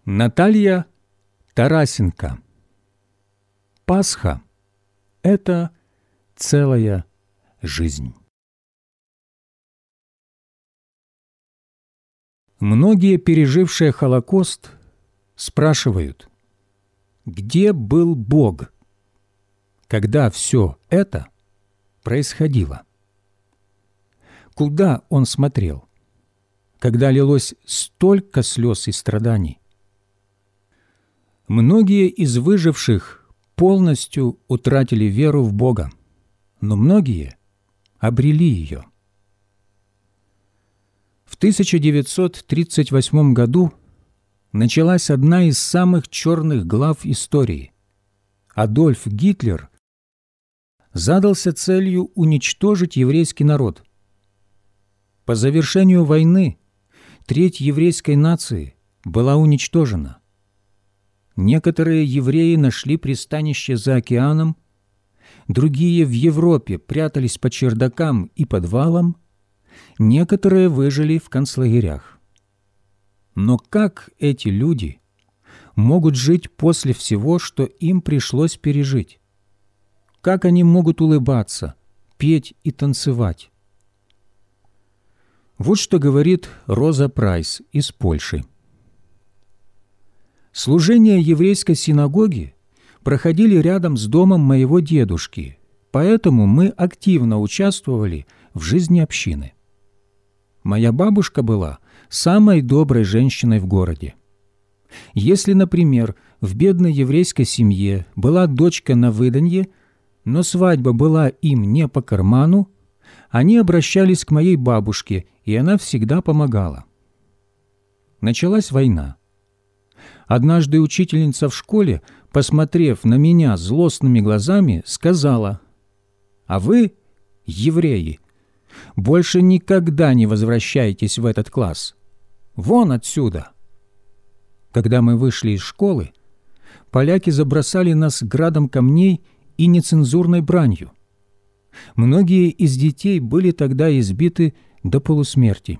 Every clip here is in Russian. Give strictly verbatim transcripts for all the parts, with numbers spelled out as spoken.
Наталья Тарасенко. Пасха – это целая жизнь. Многие, пережившие Холокост, спрашивают, где был Бог, когда все это происходило? Куда Он смотрел, когда лилось столько слез и страданий? Многие из выживших полностью утратили веру в Бога, но многие обрели ее. В тысяча девятьсот тридцать восьмом году началась одна из самых черных глав истории. Адольф Гитлер задался целью уничтожить еврейский народ. По завершению войны треть еврейской нации была уничтожена. Некоторые евреи нашли пристанище за океаном, другие в Европе прятались по чердакам и подвалам, некоторые выжили в концлагерях. Но как эти люди могут жить после всего, что им пришлось пережить? Как они могут улыбаться, петь и танцевать? Вот что говорит Роза Прайс из Польши. Служения еврейской синагоги проходили рядом с домом моего дедушки, поэтому мы активно участвовали в жизни общины. Моя бабушка была самой доброй женщиной в городе. Если, например, в бедной еврейской семье была дочка на выданье, но свадьба была им не по карману, они обращались к моей бабушке, и она всегда помогала. Началась война. Однажды учительница в школе, посмотрев на меня злостными глазами, сказала: «А вы, евреи, больше никогда не возвращайтесь в этот класс. Вон отсюда!» Когда мы вышли из школы, поляки забросали нас градом камней и нецензурной бранью. Многие из детей были тогда избиты до полусмерти.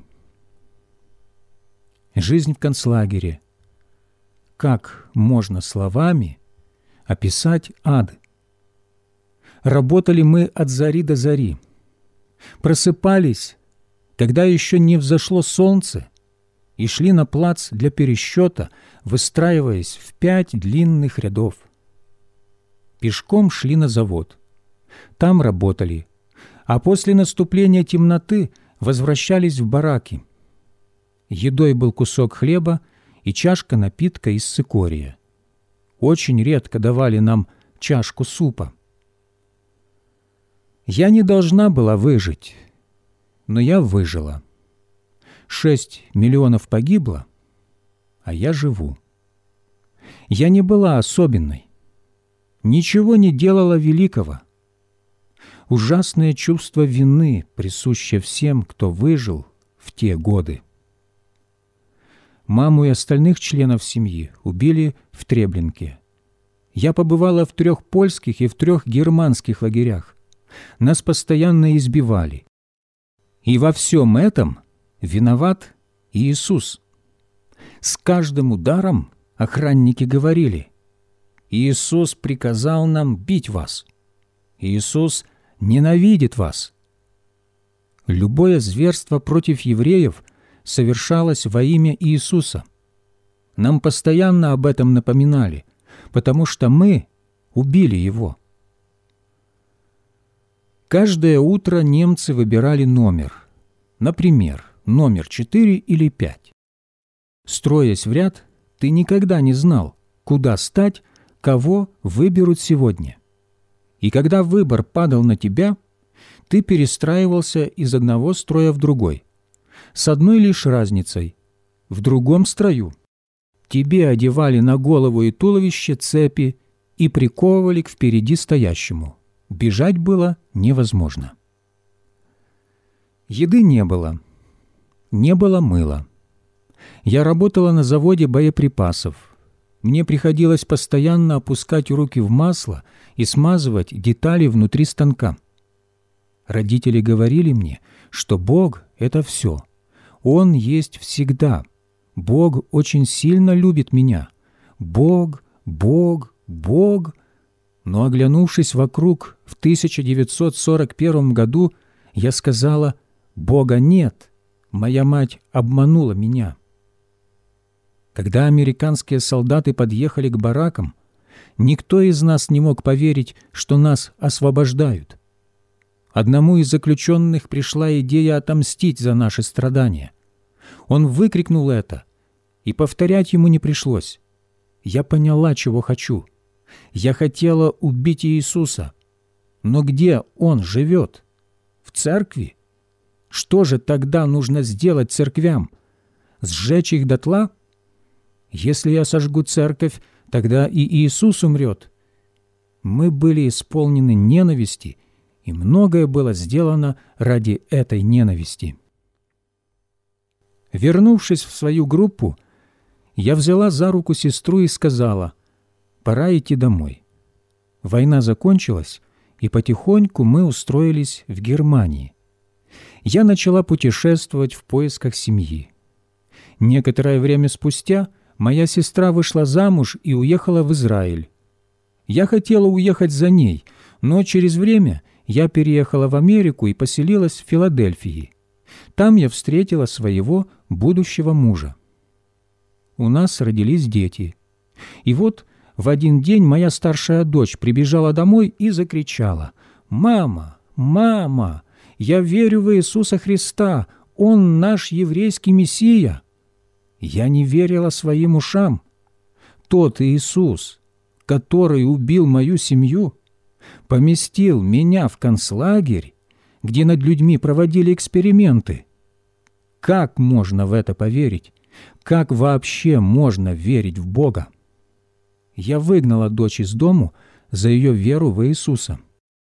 Жизнь в концлагере. Как можно словами описать ад? Работали мы от зари до зари. Просыпались, когда еще не взошло солнце, и шли на плац для пересчета, выстраиваясь в пять длинных рядов. Пешком шли на завод. Там работали, а после наступления темноты возвращались в бараки. Едой был кусок хлеба и чашка напитка из цикория. Очень редко давали нам чашку супа. Я не должна была выжить, но я выжила. Шесть миллионов погибло, а я живу. Я не была особенной, ничего не делала великого. Ужасное чувство вины присуще всем, кто выжил в те годы. Маму и остальных членов семьи убили в Треблинке. Я побывала в трех польских и в трех германских лагерях. Нас постоянно избивали. И во всем этом виноват Иисус. С каждым ударом охранники говорили: «Иисус приказал нам бить вас. Иисус ненавидит вас». Любое зверство против евреев совершалось во имя Иисуса. Нам постоянно об этом напоминали, потому что мы убили Его. Каждое утро немцы выбирали номер, например, номер четыре или пять. Строясь в ряд, ты никогда не знал, куда стать, кого выберут сегодня. И когда выбор падал на тебя, ты перестраивался из одного строя в другой, с одной лишь разницей: в другом строю тебе одевали на голову и туловище цепи и приковывали к впереди стоящему. Бежать было невозможно. Еды не было. Не было мыла. Я работала на заводе боеприпасов. Мне приходилось постоянно опускать руки в масло и смазывать детали внутри станка. Родители говорили мне, что Бог — это все. Он есть всегда, Бог очень сильно любит меня. Бог, Бог, Бог. Но, оглянувшись вокруг в тысяча девятьсот сорок первом году, я сказала: «Бога нет, моя мать обманула меня». Когда американские солдаты подъехали к баракам, никто из нас не мог поверить, что нас освобождают. Одному из заключенных пришла идея отомстить за наши страдания. Он выкрикнул это, и повторять ему не пришлось. Я поняла, чего хочу. Я хотела убить Иисуса. Но где Он живет? В церкви? Что же тогда нужно сделать церквям? Сжечь их дотла? Если я сожгу церковь, тогда и Иисус умрет. Мы были исполнены ненависти, и многое было сделано ради этой ненависти. Вернувшись в свою группу, я взяла за руку сестру и сказала: «Пора идти домой». Война закончилась, и потихоньку мы устроились в Германии. Я начала путешествовать в поисках семьи. Некоторое время спустя моя сестра вышла замуж и уехала в Израиль. Я хотела уехать за ней, но через время я переехала в Америку и поселилась в Филадельфии. Там я встретила своего будущего мужа. У нас родились дети. И вот в один день моя старшая дочь прибежала домой и закричала: «Мама, мама, я верю в Иисуса Христа, Он наш еврейский Мессия». Я не верила своим ушам. Тот Иисус, который убил мою семью, поместил меня в концлагерь, где над людьми проводили эксперименты. Как можно в это поверить? Как вообще можно верить в Бога? Я выгнала дочь из дому за ее веру в Иисуса.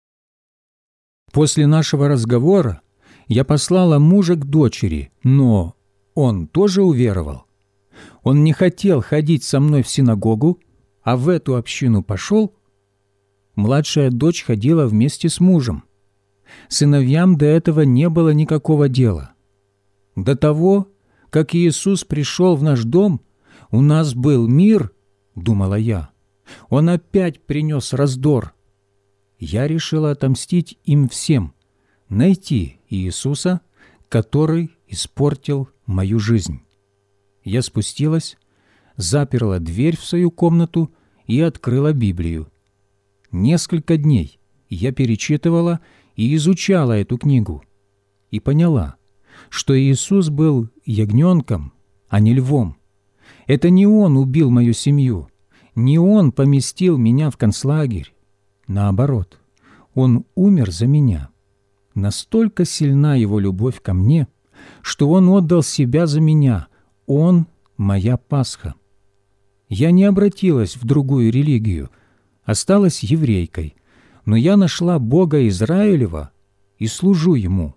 После нашего разговора я послала мужа к дочери, но он тоже уверовал. Он не хотел ходить со мной в синагогу, а в эту общину пошел. Младшая дочь ходила вместе с мужем. Сыновьям до этого не было никакого дела. До того, как Иисус пришел в наш дом, у нас был мир, думала я. Он опять принес раздор. Я решила отомстить им всем, найти Иисуса, который испортил мою жизнь. Я спустилась, заперла дверь в свою комнату и открыла Библию. Несколько дней я перечитывала и изучала эту книгу и поняла, что Иисус был ягненком, а не львом. Это не Он убил мою семью, не Он поместил меня в концлагерь. Наоборот, Он умер за меня. Настолько сильна Его любовь ко мне, что Он отдал Себя за меня. Он – моя Пасха. Я не обратилась в другую религию, осталась еврейкой, но я нашла Бога Израилева и служу Ему.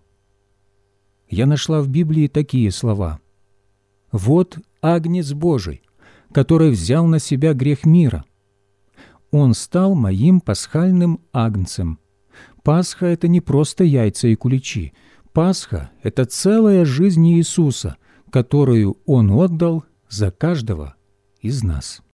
Я нашла в Библии такие слова: «Вот Агнец Божий, который взял на себя грех мира. Он стал моим пасхальным агнцем». Пасха – это не просто яйца и куличи. Пасха – это целая жизнь Иисуса, которую Он отдал за каждого из нас.